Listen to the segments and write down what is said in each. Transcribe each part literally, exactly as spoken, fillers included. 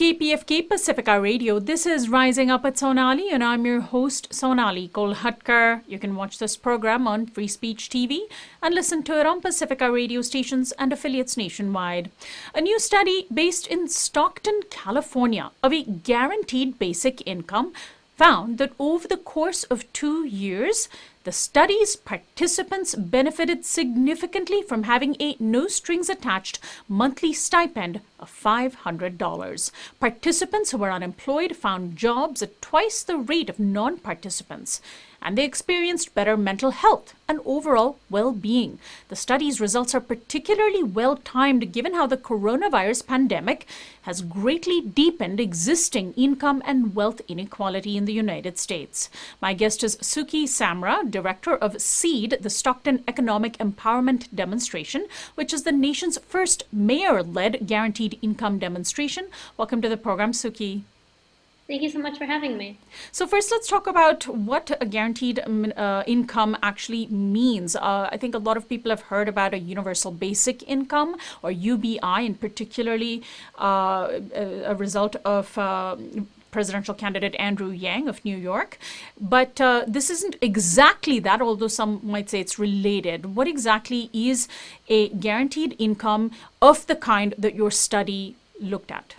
K P F K Pacifica Radio. This is Rising Up at Sonali, and I'm your host, Sonali Kolhatkar. You can watch this program on Free Speech T V and listen to it on Pacifica radio stations and affiliates nationwide. A new study based in Stockton, California, of a guaranteed basic income found that over the course of two years, the study's participants benefited significantly from having a no-strings-attached monthly stipend of five hundred dollars. Participants who were unemployed found jobs at twice the rate of non-participants, and they experienced better mental health and overall well-being. The study's results are particularly well-timed given how the coronavirus pandemic has greatly deepened existing income and wealth inequality in the United States. My guest is Suki Samra, director of SEED, the Stockton Economic Empowerment Demonstration, which is the nation's first mayor-led guaranteed income demonstration. Welcome to the program, Suki. Thank you so much for having me. So first, let's talk about what a guaranteed uh, income actually means. Uh, I think a lot of people have heard about a universal basic income, or U B I, and particularly uh, a, a result of uh, presidential candidate Andrew Yang of New York. But uh, this isn't exactly that, although some might say it's related. What exactly is a guaranteed income of the kind that your study looked at?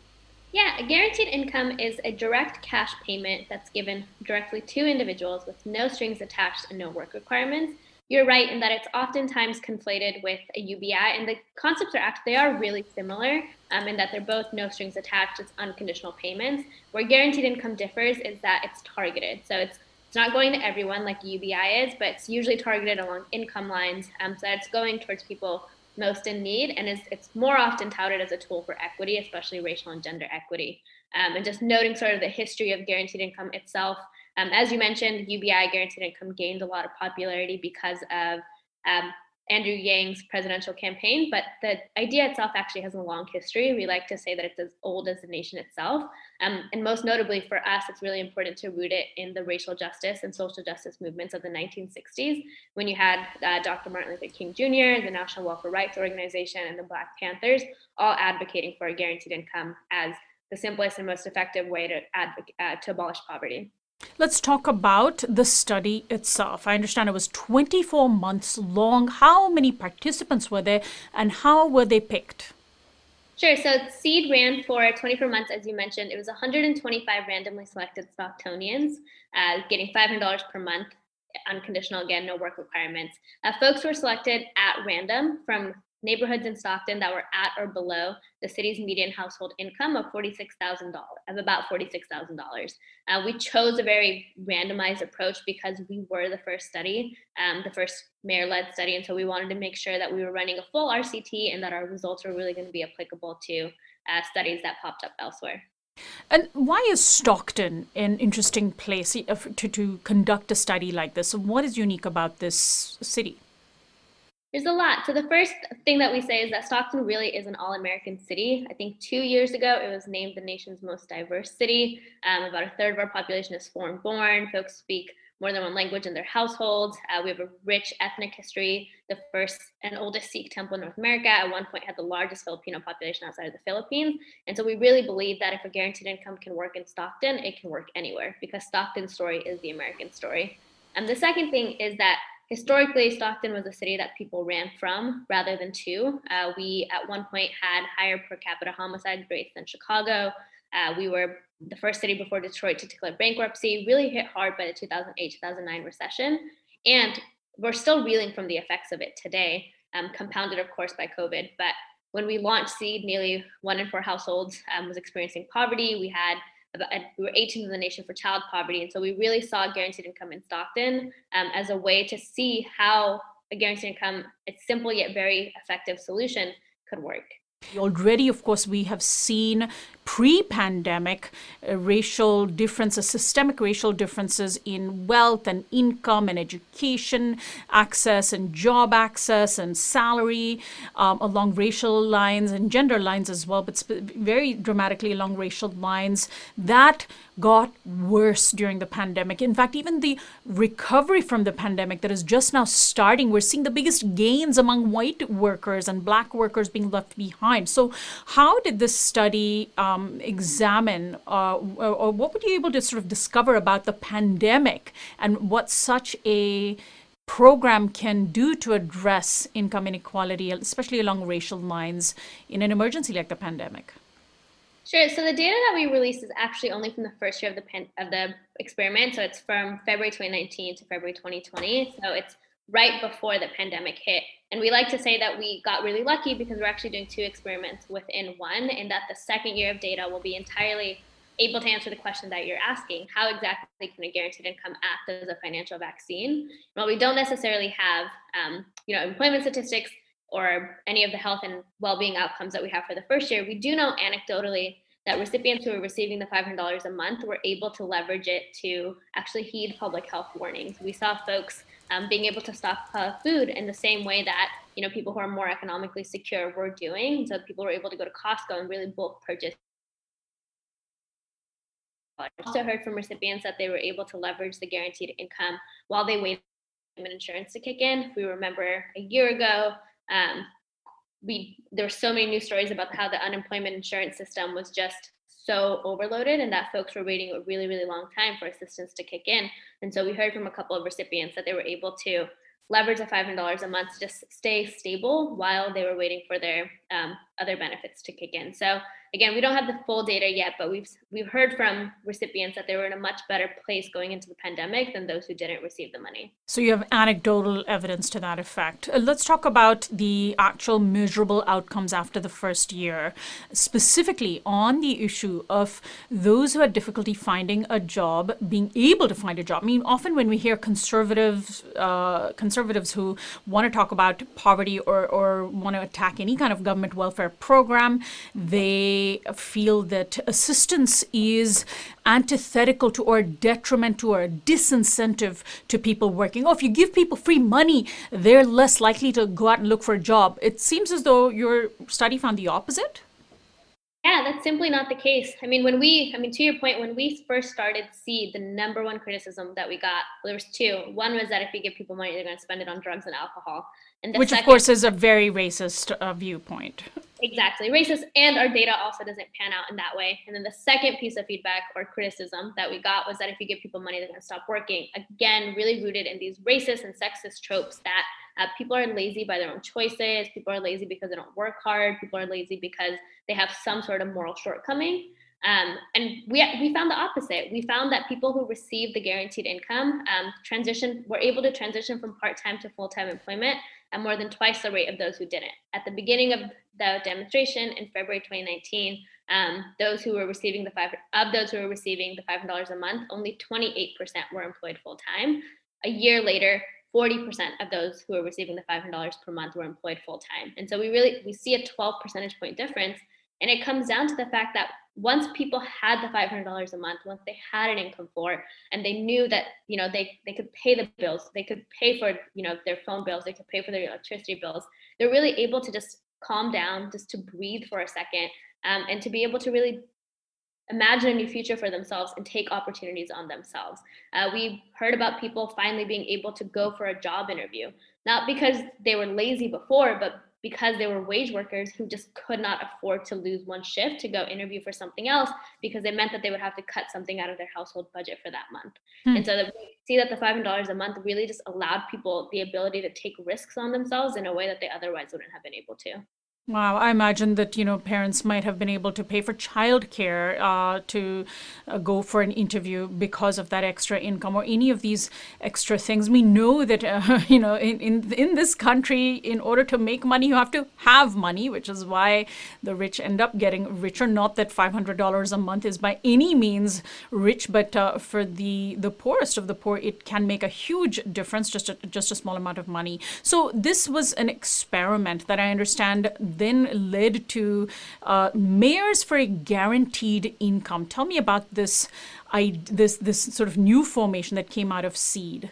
Yeah, a guaranteed income is a direct cash payment that's given directly to individuals with no strings attached and no work requirements. You're right in that it's oftentimes conflated with a U B I, and the concepts are actually, they are really similar um, in that they're both no strings attached, it's unconditional payments. Where guaranteed income differs is that it's targeted. So it's it's not going to everyone like U B I is, but it's usually targeted along income lines, um, so that it's going towards people most in need, and is it's more often touted as a tool for equity, especially racial and gender equity. Um, and just noting sort of the history of guaranteed income itself, um, as you mentioned, U B I, guaranteed income, gained a lot of popularity because of um, Andrew Yang's presidential campaign, but the idea itself actually has a long history. We like to say that it's as old as the nation itself. Um, and most notably for us, it's really important to root it in the racial justice and social justice movements of the nineteen sixties, when you had uh, Doctor Martin Luther King Junior, the National Welfare Rights Organization, and the Black Panthers all advocating for a guaranteed income as the simplest and most effective way to, advocate, uh, to abolish poverty. Let's talk about the study itself. I understand it was twenty-four months long. How many participants were there, and how were they picked? Sure. So SEED ran for twenty-four months, as you mentioned. It was one hundred twenty-five randomly selected Stocktonians, uh, getting five hundred dollars per month, unconditional, again, no work requirements. Uh, folks were selected at random from neighborhoods in Stockton that were at or below the city's median household income of forty-six thousand dollars, of about forty-six thousand dollars. Uh, we chose a very randomized approach because we were the first study, um, the first mayor-led study, and so we wanted to make sure that we were running a full R C T and that our results were really going to be applicable to uh, studies that popped up elsewhere. And why is Stockton an interesting place to, to conduct a study like this? What is unique about this city? There's a lot. So the first thing that we say is that Stockton really is an all-American city. I think two years ago, it was named the nation's most diverse city. Um, about a third of our population is foreign-born. Folks speak more than one language in their households. Uh, we have a rich ethnic history. The first and oldest Sikh temple in North America at one point had the largest Filipino population outside of the Philippines. And so we really believe that if a guaranteed income can work in Stockton, it can work anywhere, because Stockton's story is the American story. And the second thing is that historically, Stockton was a city that people ran from rather than to. Uh, we, at one point, had higher per capita homicide rates than Chicago. Uh, we were the first city before Detroit to declare bankruptcy, really hit hard by the two thousand eight two thousand nine recession. And we're still reeling from the effects of it today, um, compounded, of course, by COVID. But when we launched SEED, nearly one in four households um, was experiencing poverty. We had We were eighteenth in the nation for child poverty. And so we really saw guaranteed income in Stockton um, as a way to see how a guaranteed income, a simple yet very effective solution, could work. Already, of course, we have seen pre-pandemic uh, racial differences, systemic racial differences in wealth and income and education access and job access and salary um, along racial lines and gender lines as well, but sp- very dramatically along racial lines. That got worse during the pandemic. In fact, even the recovery from the pandemic that is just now starting, we're seeing the biggest gains among white workers and Black workers being left behind. So how did this study um, um, examine, uh, or, or what were you able to sort of discover about the pandemic and what such a program can do to address income inequality, especially along racial lines, in an emergency like the pandemic? Sure. So the data that we released is actually only from the first year of the pan- of the experiment. So it's from February twenty nineteen to February twenty twenty. So it's right before the pandemic hit. And we like to say that we got really lucky because we're actually doing two experiments within one, and that the second year of data will be entirely able to answer the question that you're asking: how exactly can a guaranteed income act as a financial vaccine? Well, we don't necessarily have, um, you know, employment statistics or any of the health and well-being outcomes that we have for the first year. We do know anecdotally that recipients who are receiving the five hundred dollars a month were able to leverage it to actually heed public health warnings. We saw folks um, being able to stockpile food in the same way that, you know, people who are more economically secure were doing. So people were able to go to Costco and really bulk purchase. I also heard from recipients that they were able to leverage the guaranteed income while they waited for insurance to kick in. If we remember a year ago, um, we there were so many news stories about how the unemployment insurance system was just so overloaded and that folks were waiting a really, really long time for assistance to kick in. And so we heard from a couple of recipients that they were able to leverage the five hundred dollars a month to just stay stable while they were waiting for their um, other benefits to kick in. So again, we don't have the full data yet, but we've we've heard from recipients that they were in a much better place going into the pandemic than those who didn't receive the money. So you have anecdotal evidence to that effect. Uh, let's talk about the actual measurable outcomes after the first year, specifically on the issue of those who had difficulty finding a job, being able to find a job. I mean, often when we hear conservatives, uh, conservatives who want to talk about poverty or, or want to attack any kind of government welfare program, they feel that assistance is antithetical to or detriment to or disincentive to people working. Oh, if you give people free money, they're less likely to go out and look for a job. It seems as though your study found the opposite. Yeah, that's simply not the case. I mean, when we, I mean, to your point, when we first started Seed, the number one criticism that we got, well, there was two. One was that if you give people money, they're going to spend it on drugs and alcohol. And the Which, second, of course, is a very racist uh, viewpoint. Exactly, racist, and our data also doesn't pan out in that way. And then the second piece of feedback or criticism that we got was that if you give people money, they're going to stop working. Again, really rooted in these racist and sexist tropes that uh, people are lazy by their own choices. People are lazy because they don't work hard. People are lazy because they have some sort of moral shortcoming. Um, and we we found the opposite. We found that people who received the guaranteed income um, transition were able to transition from part-time to full-time employment at more than twice the rate of those who didn't. At the beginning of the demonstration in February twenty nineteen, um, those who were receiving the five of those who were receiving the five hundred dollars a month, only twenty-eight percent were employed full-time. A year later, forty percent of those who were receiving the five hundred dollars per month were employed full-time. And so we really we see a twelve percentage point difference. And it comes down to the fact that once people had the five hundred dollars a month, once they had an income floor, and they knew that, you know, they, they could pay the bills, they could pay for, you know, their phone bills, they could pay for their electricity bills, they're really able to just calm down, just to breathe for a second, um, and to be able to really imagine a new future for themselves and take opportunities on themselves. Uh, we heard about people finally being able to go for a job interview, not because they were lazy before, but because they were wage workers who just could not afford to lose one shift to go interview for something else, because it meant that they would have to cut something out of their household budget for that month. Hmm. And so that we see that the five hundred dollars a month really just allowed people the ability to take risks on themselves in a way that they otherwise wouldn't have been able to. Wow, I imagine that, you know, parents might have been able to pay for childcare uh, to uh, go for an interview because of that extra income or any of these extra things. We know that, uh, you know, in, in in this country, in order to make money, you have to have money, which is why the rich end up getting richer. Not that five hundred dollars a month is by any means rich, but uh, for the, the poorest of the poor, it can make a huge difference, just a, just a small amount of money. So this was an experiment that I understand then led to uh, Mayors for a Guaranteed Income. Tell me about this, I, this, this sort of new formation that came out of Seed.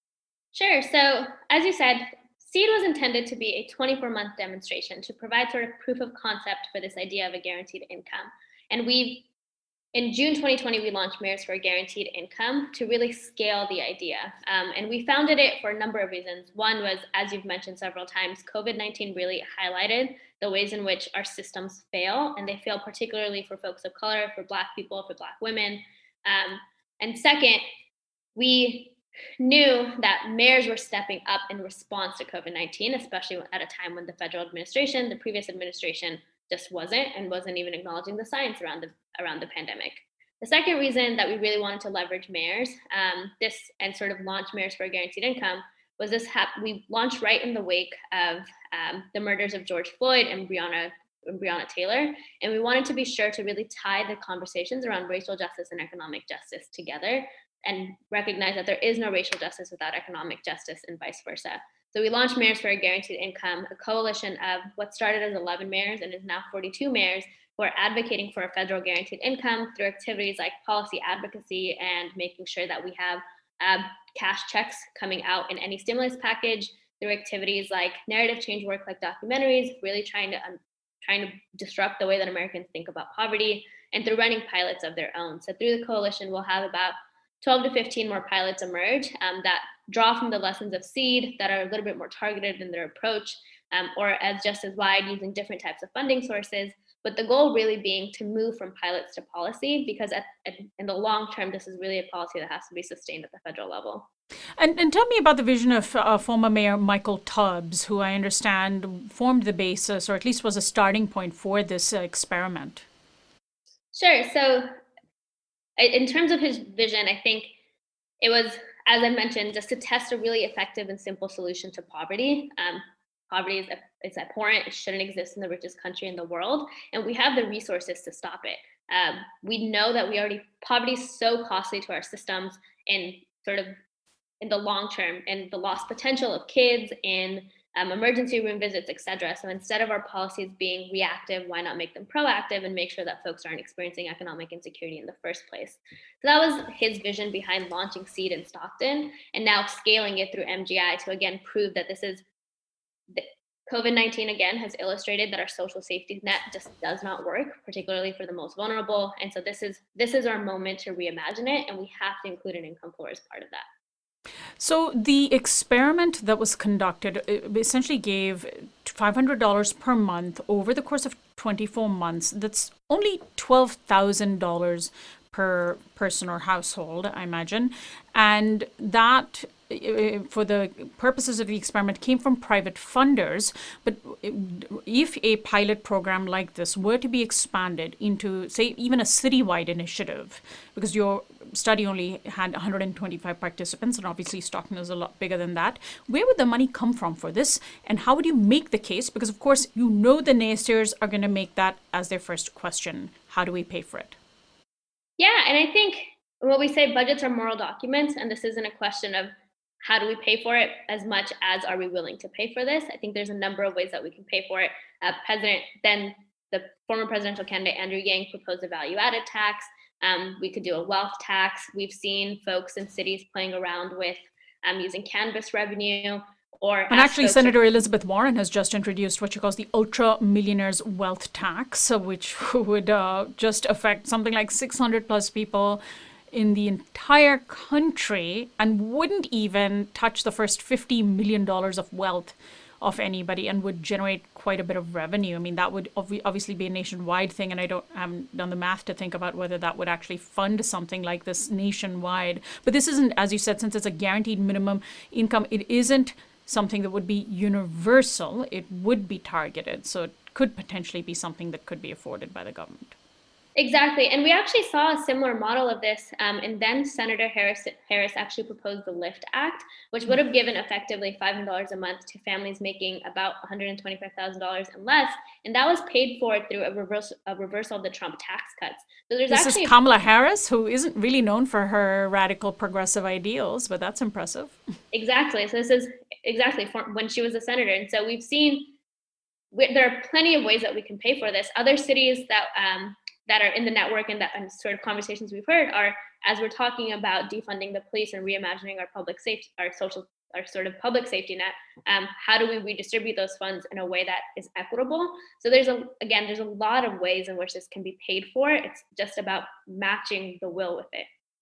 Sure. So as you said, Seed was intended to be a twenty-four month demonstration to provide sort of proof of concept for this idea of a guaranteed income. And we've In June twenty twenty, we launched Mayors for a Guaranteed Income to really scale the idea. Um, and we founded it for a number of reasons. One was, as you've mentioned several times, COVID nineteen really highlighted the ways in which our systems fail, and they fail particularly for folks of color, for Black people, for Black women. Um, and second, we knew that mayors were stepping up in response to COVID nineteen, especially at a time when the federal administration, the previous administration, just wasn't and wasn't even acknowledging the science around the around the pandemic. The second reason that we really wanted to leverage mayors, um, this and sort of launch Mayors for a Guaranteed Income, was this hap- we launched right in the wake of um, the murders of George Floyd and Breonna, and Breonna Taylor. And we wanted to be sure to really tie the conversations around racial justice and economic justice together and recognize that there is no racial justice without economic justice and vice versa. So we launched Mayors for a Guaranteed Income, a coalition of what started as eleven mayors and is now forty-two mayors who are advocating for a federal guaranteed income through activities like policy advocacy and making sure that we have uh, cash checks coming out in any stimulus package, through activities like narrative change work like documentaries, really trying to um, trying to disrupt the way that Americans think about poverty, and through running pilots of their own. So through the coalition, we'll have about twelve to fifteen more pilots emerge um, that draw from the lessons of SEED, that are a little bit more targeted in their approach, um, or as just as wide, using different types of funding sources. But the goal really being to move from pilots to policy, because at, at, in the long term, this is really a policy that has to be sustained at the federal level. And, and tell me about the vision of uh, former Mayor Michael Tubbs, who I understand formed the basis, or at least was a starting point for this uh, experiment. Sure. So in terms of his vision, I think it was, as I mentioned, just to test a really effective and simple solution to poverty. Um, poverty is, is abhorrent. It shouldn't exist in the richest country in the world. And we have the resources to stop it. Um, we know that we already, poverty is so costly to our systems in sort of in the long term, and the lost potential of kids in um, emergency room visits, et cetera. So instead of our policies being reactive, why not make them proactive and make sure that folks aren't experiencing economic insecurity in the first place? So that was his vision behind launching SEED in Stockton, and now scaling it through M G I to again prove that this is, COVID nineteen again has illustrated that our social safety net just does not work, particularly for the most vulnerable. And so this is this is our moment to reimagine it, and we have to include an income floor as part of that. So the experiment that was conducted essentially gave five hundred dollars per month over the course of twenty-four months. That's only twelve thousand dollars per person or household, I imagine. And that, for the purposes of the experiment, came from private funders. But if a pilot program like this were to be expanded into, say, even a citywide initiative, because your study only had one hundred twenty-five participants, and obviously Stockton is a lot bigger than that, where would the money come from for this? And how would you make the case? Because, of course, you know the naysayers are going to make that as their first question. How do we pay for it? Yeah, and I think what we say, budgets are moral documents, and this isn't a question of how do we pay for it as much as are we willing to pay for this. I think there's a number of ways that we can pay for it. Uh, President, then the former presidential candidate Andrew Yang proposed a value-added tax. Um, we could do a wealth tax. We've seen folks in cities playing around with um, using cannabis revenue. Or and actually, Senator to- Elizabeth Warren has just introduced what she calls the Ultra Millionaires Wealth Tax, which would uh, just affect something like six hundred plus people in the entire country and wouldn't even touch the first fifty million dollars of wealth of anybody, and would generate quite a bit of revenue. I mean, that would ob- obviously be a nationwide thing, and I don't haven't done the math to think about whether that would actually fund something like this nationwide. But this isn't, as you said, since it's a guaranteed minimum income, it isn't something that would be universal. It would be targeted, so it could potentially be something that could be afforded by the government. Exactly. And we actually saw a similar model of this. Um, and then Senator Harris, Harris actually proposed the LIFT Act, which would have given effectively five hundred dollars a month to families making about one hundred twenty-five thousand dollars and less. And that was paid for through a, reverse, a reversal of the Trump tax cuts. So there's this actually is Kamala Harris, who isn't really known for her radical progressive ideals, but that's impressive. Exactly. So this is exactly for when she was a senator. And so we've seen, we, there are plenty of ways that we can pay for this. Other cities that, um, that are in the network and that and sort of conversations we've heard are, as we're talking about defunding the police and reimagining our public safety, our social, our sort of public safety net, um, how do we redistribute those funds in a way that is equitable? So there's a, again, there's a lot of ways in which this can be paid for. It's just about matching the will with it.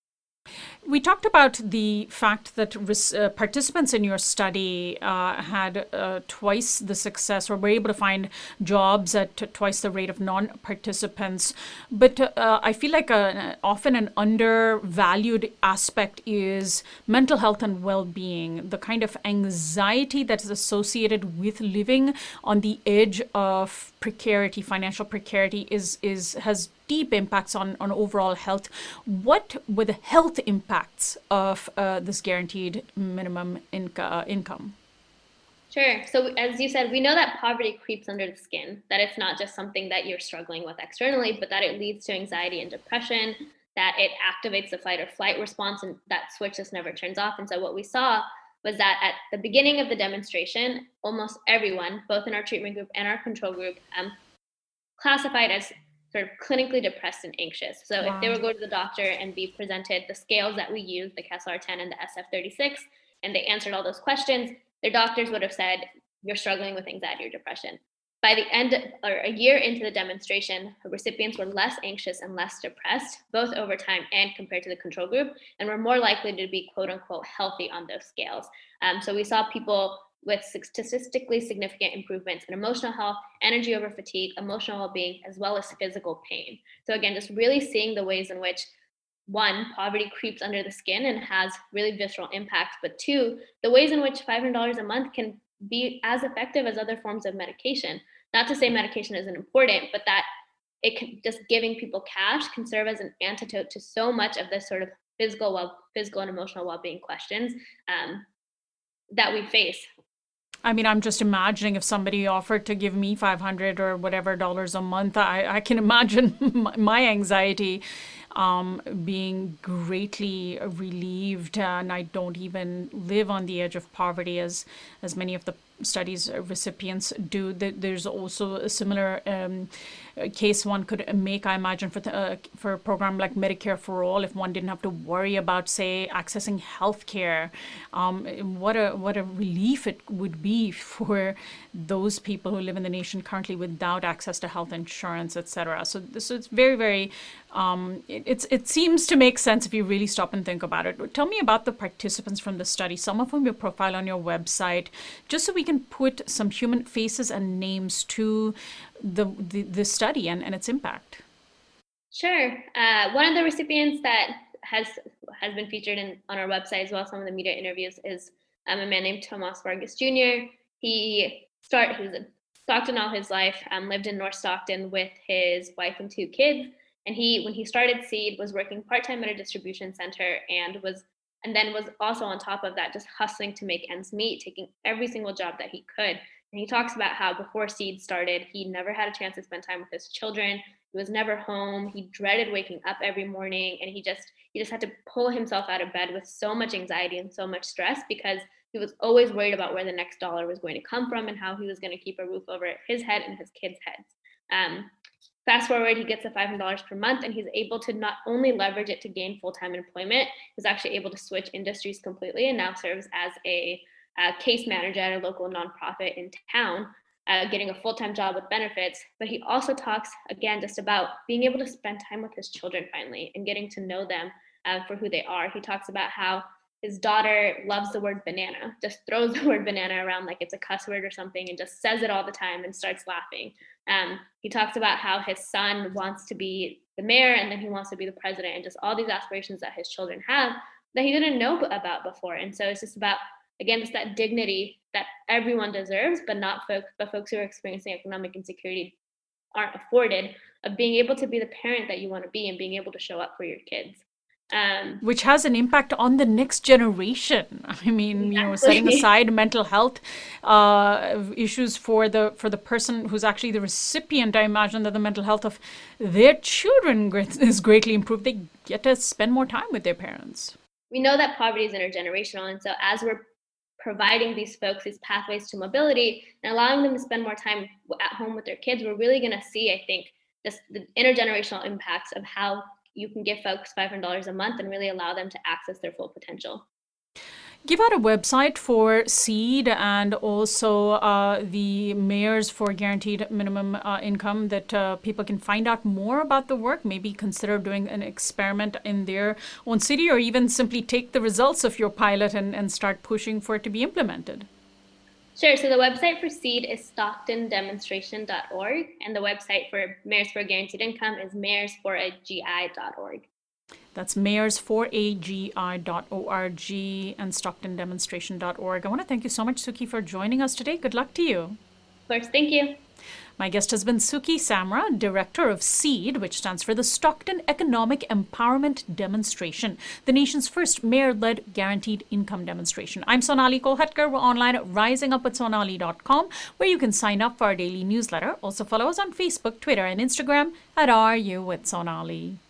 We talked about the fact that res- uh, participants in your study uh, had uh, twice the success, or were able to find jobs at t- twice the rate of non-participants. But uh, I feel like a, often an undervalued aspect is mental health and well-being, the kind of anxiety that is associated with living on the edge of precarity, financial precarity, is is has deep impacts on, on overall health. What were the health impacts of uh, this guaranteed minimum inco- uh, income? Sure. So, as you said, we know that poverty creeps under the skin, that it's not just something that you're struggling with externally, but that it leads to anxiety and depression, that it activates the fight or flight response, and that switch just never turns off. And so, what we saw was that at the beginning of the demonstration, almost everyone, both in our treatment group and our control group, um, classified as sort of clinically depressed and anxious. So if they Wow. were go to the doctor and be presented the scales that we use, the Kessler ten and the S F thirty-six, and they answered all those questions, their doctors would have said, you're struggling with anxiety or depression. By the end, or a year into the demonstration, recipients were less anxious and less depressed, both over time and compared to the control group, and were more likely to be quote unquote healthy on those scales. Um, so we saw people with statistically significant improvements in emotional health, energy over fatigue, emotional well-being, as well as physical pain. So again, just really seeing the ways in which, one, poverty creeps under the skin and has really visceral impacts, but two, the ways in which five hundred dollars a month can be as effective as other forms of medication. Not to say medication isn't important, but that it can, just giving people cash can serve as an antidote to so much of this sort of physical well, physical and emotional well-being questions um, that we face. I mean, I'm just imagining if somebody offered to give me five hundred or whatever dollars a month, I, I can imagine my anxiety um, being greatly relieved. And I don't even live on the edge of poverty as, as many of the studies recipients do. There's also a similar um, case one could make, I imagine, for the, uh, for a program like Medicare for All, if one didn't have to worry about, say, accessing healthcare. Um, what a what a relief it would be for those people who live in the nation currently without access to health insurance, et cetera. So this is very, very. Um, it, it's it seems to make sense if you really stop and think about it. Tell me about the participants from the study. Some of whom you profile on your website, just so we can put some human faces and names to the the, the study and, and its impact. Sure. Uh, one of the recipients that has has been featured in on our website as well, some of the media interviews, is um, a man named Tomas Vargas Junior He started. He was in Stockton all his life. Um, lived in North Stockton with his wife and two kids. And he, when he started Seed, was working part time at a distribution center and was, and then was also on top of that just hustling to make ends meet, taking every single job that he could. And he talks about how before Seed started, he never had a chance to spend time with his children. He was never home. He dreaded waking up every morning, and he just he just had to pull himself out of bed with so much anxiety and so much stress because he was always worried about where the next dollar was going to come from and how he was going to keep a roof over his head and his kids' heads. Um, fast forward, he gets the five hundred dollars per month, and he's able to not only leverage it to gain full-time employment, he's actually able to switch industries completely and now serves as a, a case manager at a local nonprofit in town, uh, getting a full-time job with benefits. But he also talks, again, just about being able to spend time with his children finally and getting to know them uh, for who they are. He talks about how his daughter loves the word banana, just throws the word banana around like it's a cuss word or something and just says it all the time and starts laughing. Um, he talks about how his son wants to be the mayor and then he wants to be the president, and just all these aspirations that his children have that he didn't know about before. And so it's just about, again, just that dignity that everyone deserves, but not folks, but folks who are experiencing economic insecurity aren't afforded, of being able to be the parent that you want to be and being able to show up for your kids. Um, Which has an impact on the next generation. I mean, exactly. you know, setting aside mental health uh, issues for the for the person who's actually the recipient, I imagine that the mental health of their children is greatly improved. They get to spend more time with their parents. We know that poverty is intergenerational, and so as we're providing these folks these pathways to mobility and allowing them to spend more time at home with their kids, we're really going to see, I think, this, the intergenerational impacts of how you can give folks five hundred dollars a month and really allow them to access their full potential. Give out a website for SEED and also uh, the Mayors for Guaranteed Minimum uh, Income that uh, people can find out more about the work, maybe consider doing an experiment in their own city, or even simply take the results of your pilot and, and start pushing for it to be implemented. Sure. So the website for SEED is stockton demonstration dot org, and the website for Mayors for Guaranteed Income is mayors for a g i dot org. That's mayors for a g i dot org and stockton demonstration dot org. I want to thank you so much, Suki, for joining us today. Good luck to you. Of course. Thank you. My guest has been Suki Samra, Director of SEED, which stands for the Stockton Economic Empowerment Demonstration, the nation's first mayor-led guaranteed income demonstration. I'm Sonali Kolhatkar. We're online at rising up with sonali dot com, where you can sign up for our daily newsletter. Also follow us on Facebook, Twitter, and Instagram at Are You with Sonali.